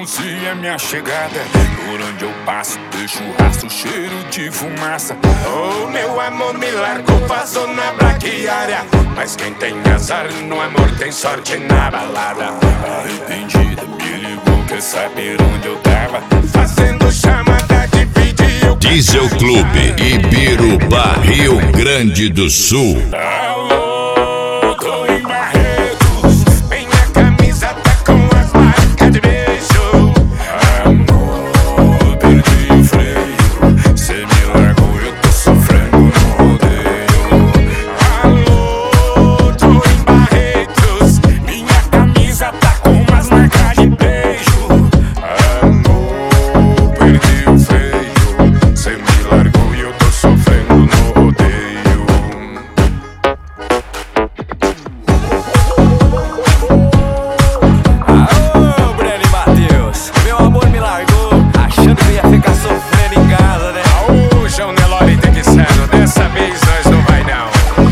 anuncia minha chegada. Por onde eu passo deixo rastro, cheiro de fumaça. Oh, meu amor me largou, passou na braquiária. Mas quem tem azar no amor tem sorte na balada. Arrependida, me ligou, quer saber onde eu tava. Fazendo chamada de vídeo. Diesel Clube, Ibirubá, Rio Grande do Sul. Alô, tô em Barretos. Minha camisa tá com as marcas de beijo. Amor, perdi o freio. Cê me largou, eu tô sofrendo no rodeio. Alô, tô em Barretos. Minha camisa tá com as marcas de beijo. Amor, perdi o freio. Cê me largou e eu tô sofrendo no rodeio. Aô, Breno e Matheus, meu amor me largou, achando que ia ficar sofrendo em casa, né? Aô, João Nelore tem que ser, dessa vez nós não vai não.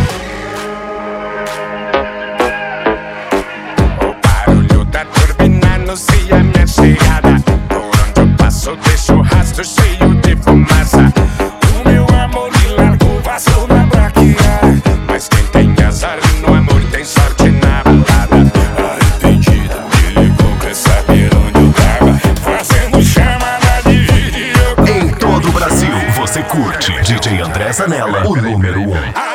O barulho da turbina anuncia minha chegada. Por onde eu passo deixo rastro cheio de fumaça. O meu amor me largou, passou na braquiária. Mas quem tem azar no amor tem sorte na balada. Arrependida, me ligou, quer saber onde eu tava. Fazendo chamada de vídeo. Em todo o Brasil, você curte DJ André Zanella, o número 1.